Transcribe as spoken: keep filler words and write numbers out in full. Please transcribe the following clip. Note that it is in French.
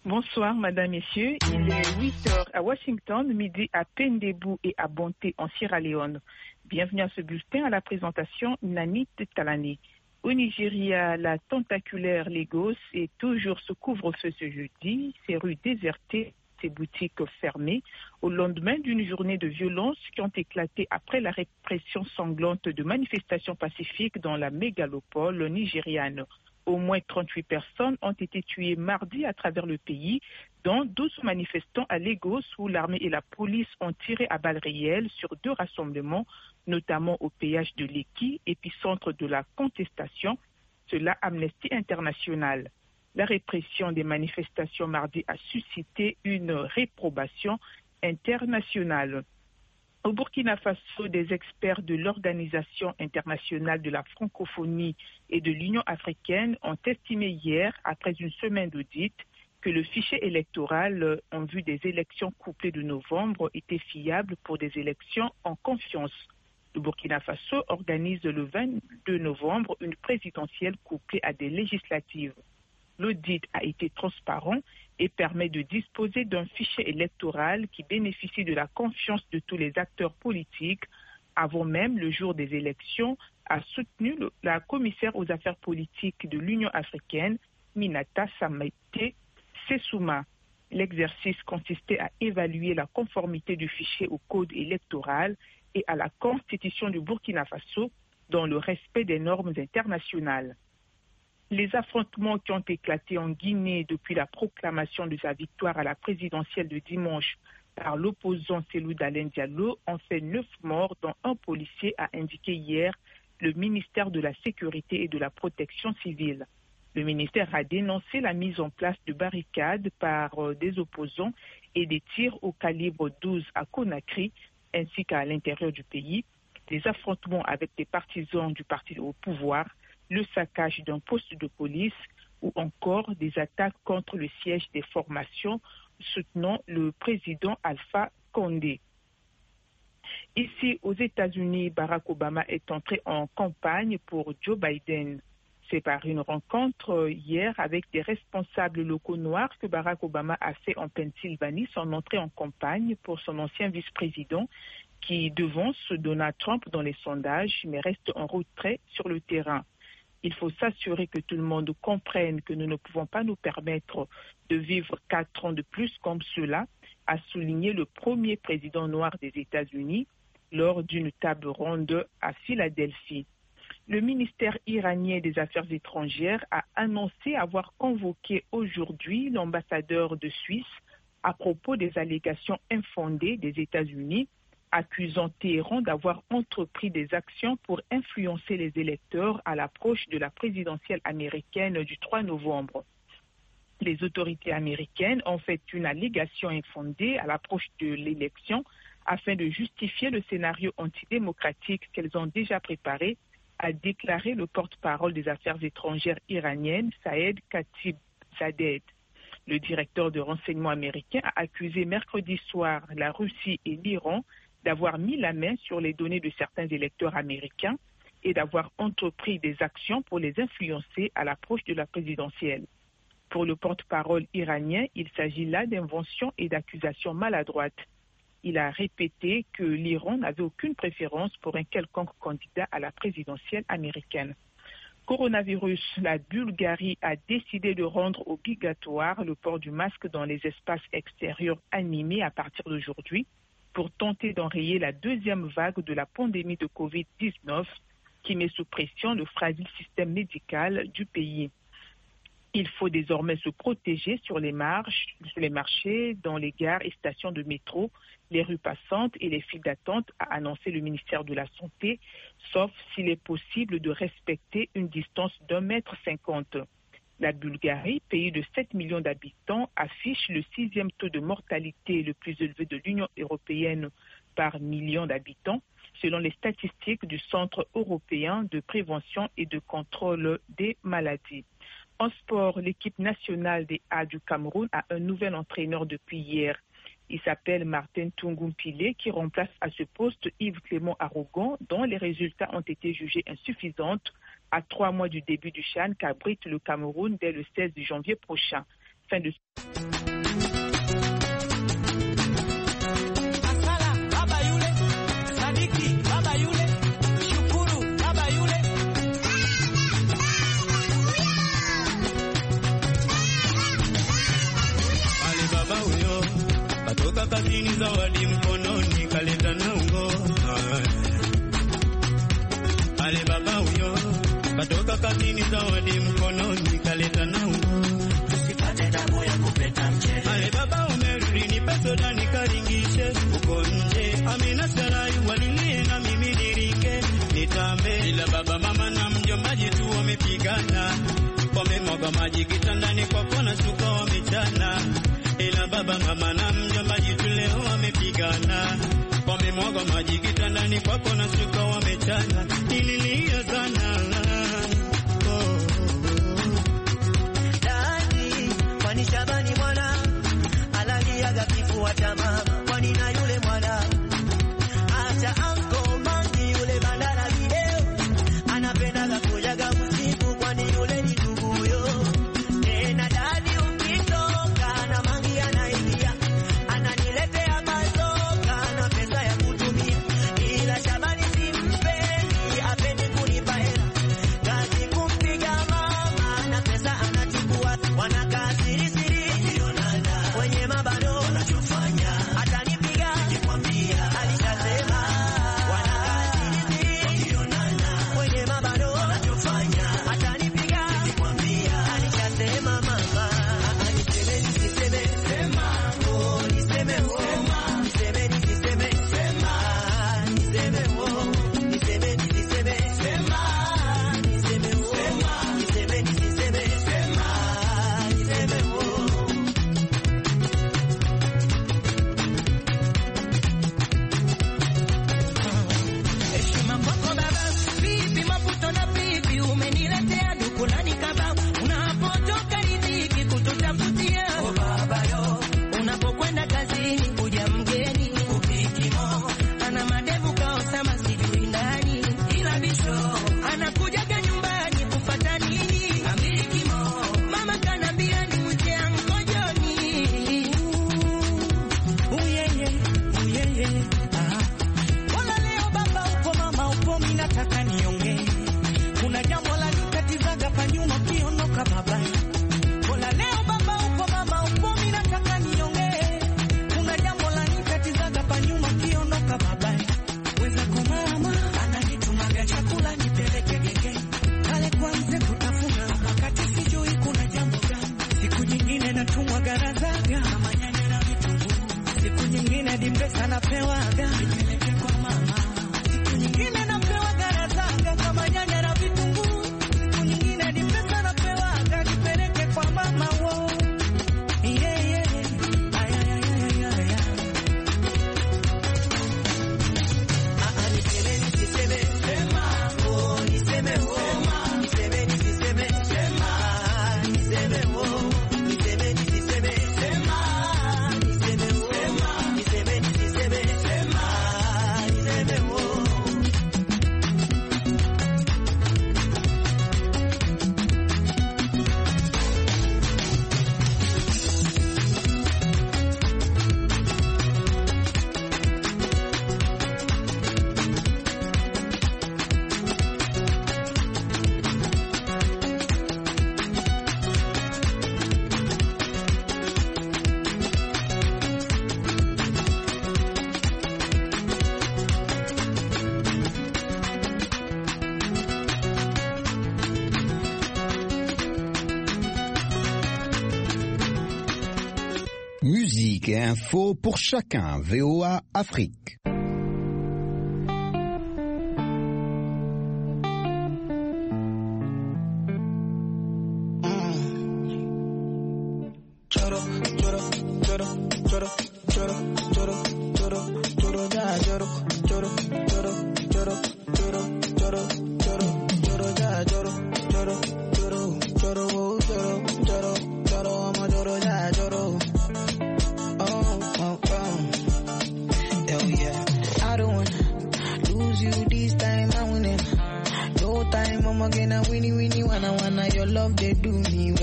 Bonsoir, madame, messieurs. Il est huit heures à Washington, midi à Pendebou et à Bonté en Sierra Leone. Bienvenue à ce bulletin, à la présentation Nanit Talani. Au Nigeria, la tentaculaire Lagos est toujours sous couvre-feu ce jeudi. Ses rues désertées, ses boutiques fermées, au lendemain d'une journée de violence qui ont éclaté après la répression sanglante de manifestations pacifiques dans la mégalopole nigériane. Au moins trente-huit personnes ont été tuées mardi à travers le pays, dont douze manifestants à Lagos où l'armée et la police ont tiré à balles réelles sur deux rassemblements, notamment au péage de Lekki, épicentre de la contestation, selon Amnesty International. La répression des manifestations mardi a suscité une réprobation internationale. Au Burkina Faso, des experts de l'Organisation internationale de la francophonie et de l'Union africaine ont estimé hier, après une semaine d'audit, que le fichier électoral en vue des élections couplées de novembre était fiable pour des élections en confiance. Le Burkina Faso organise le vingt-deux novembre une présidentielle couplée à des législatives. L'audit a été transparent et permet de disposer d'un fichier électoral qui bénéficie de la confiance de tous les acteurs politiques avant même le jour des élections, a soutenu la commissaire aux affaires politiques de l'Union africaine, Minata Samaité Sessouma. L'exercice consistait à évaluer la conformité du fichier au code électoral et à la constitution du Burkina Faso dans le respect des normes internationales. Les affrontements qui ont éclaté en Guinée depuis la proclamation de sa victoire à la présidentielle de dimanche par l'opposant Cellou Dalein Diallo ont fait neuf morts, dont un policier, a indiqué hier le ministère de la Sécurité et de la Protection civile. Le ministère a dénoncé la mise en place de barricades par des opposants et des tirs au calibre douze à Conakry ainsi qu'à l'intérieur du pays, des affrontements avec des partisans du parti au pouvoir, le saccage d'un poste de police ou encore des attaques contre le siège des formations soutenant le président Alpha Condé. Ici, aux États-Unis, Barack Obama est entré en campagne pour Joe Biden. C'est par une rencontre hier avec des responsables locaux noirs que Barack Obama a fait en Pennsylvanie son entrée en campagne pour son ancien vice-président qui devance Donald Trump dans les sondages mais reste en retrait sur le terrain. Il faut s'assurer que tout le monde comprenne que nous ne pouvons pas nous permettre de vivre quatre ans de plus comme cela, a souligné le premier président noir des États-Unis lors d'une table ronde à Philadelphie. Le ministère iranien des Affaires étrangères a annoncé avoir convoqué aujourd'hui l'ambassadeur de Suisse à propos des allégations infondées des États-Unis, accusant Téhéran d'avoir entrepris des actions pour influencer les électeurs à l'approche de la présidentielle américaine du trois novembre. Les autorités américaines ont fait une allégation infondée à l'approche de l'élection afin de justifier le scénario antidémocratique qu'elles ont déjà préparé, a déclaré le porte-parole des affaires étrangères iraniennes, Saïd Khatibzadeh. Le directeur de renseignement américain a accusé mercredi soir la Russie et l'Iran d'avoir mis la main sur les données de certains électeurs américains et d'avoir entrepris des actions pour les influencer à l'approche de la présidentielle. Pour le porte-parole iranien, il s'agit là d'inventions et d'accusations maladroites. Il a répété que l'Iran n'avait aucune préférence pour un quelconque candidat à la présidentielle américaine. Coronavirus, la Bulgarie a décidé de rendre obligatoire le port du masque dans les espaces extérieurs animés à partir d'aujourd'hui pour tenter d'enrayer la deuxième vague de la pandémie de covid dix-neuf qui met sous pression le fragile système médical du pays. Il faut désormais se protéger sur les marches, sur les marchés, dans les gares et stations de métro, les rues passantes et les files d'attente, a annoncé le ministère de la Santé, sauf s'il est possible de respecter une distance d'un mètre cinquante. La Bulgarie, pays de sept millions d'habitants, affiche le sixième taux de mortalité le plus élevé de l'Union européenne par million d'habitants, selon les statistiques du Centre européen de prévention et de contrôle des maladies. En sport, l'équipe nationale des A du Cameroun a un nouvel entraîneur depuis hier. Il s'appelle Martin Tungumpile qui remplace à ce poste Yves Clément Arrogan dont les résultats ont été jugés insuffisants à trois mois du début du CHAN qu'abrite le Cameroun dès le seize janvier prochain. Fin de kazini zawadi mkononi kaleta naungo. Ale baba huyo katoka kazini zawadi mkononi kaleta naungo. Usipate damu ya kupeta mche. Ale baba umerudi ni peso dani karingishe uko nje. Amina Sarai walilie na mimi niringe nitambe. Ila baba mama na mjomba jitu wamepigana. Wamemwaga maji kitandani kwa kona suka wamechana. Ila baba mama na mjomba jitu leo wamepigana. Wamemwaga maji kitandani kwa kona suka wamechana. Nililia sana. Oh. Dani, kwani Shabani mwana alaliaga kifua cha mama. Kwani na yule mwana acha anko mangi yule bandara video anapendaga kujaga usiku. Kwani yule ni ndugu yo. Tena dadi ukitoka na mangi anaingia ananiletea mazoka na pesa ya kutumia. Ila Shabani simpendi apendi kunipa hela. Kazi kumpiga mama na pesa anachukua. Wanakaa siri siri wenye mabano wanachofanya atanipiga nikwambia alishasema. Wanakaa siri siri wenye mabano wanachofanya atanipiga nikwambia alishasema. Mama aniseme nisiseme sema oh niseme oh niseme nisiseme sema niseme oh niseme nisiseme sema niseme oh niseme nisiseme sema niseme oh. Heshima kwako baba, vipi maputo na vipi umeniletea dukulani kaba. Unapotoka riziki kututafutia oh baba yo. Unapokwenda kazini kuja mgeni upikimo. Ana madevu kaosama sijui ndani. Ila bisho anakujaga nyumbani kufata nini amikimo. Mama kanambia ni mche angojoni. Uyeye uyeye ah. Wala leo baba upo mama upo mimi nataka niongee. Kuna jambo la nikatizaga pa nyuma kiondoka baba. Wala leo baba upo mama upo mimi nataka niongee. Kuna jambo la nikatizaga pa nyuma kiondoka baba. Weza kwa mama ananitumaga chakula nipeleke genge. Kale kwanza kutafuna wakati sijui kuna jambo gani. Siku nyingine natumwa garazaga kama nyanya na vitunguu. Siku nyingine dimbesa napewaga nipeleke kwa mama. Siku nyingine napewa garazaga kama nyanya na vitunguu. Siku nyingine dimbesa napewaga nipeleke kwa mama wo. Yeah yeah ay ay ay ay ay. Ah niseme nisiseme sema oh niseme oh niseme nisiseme sema niseme oh niseme nisiseme sema niseme oh niseme nisiseme sema niseme oh. Musique et info pour chacun. V O A Afrique. Choro, choro,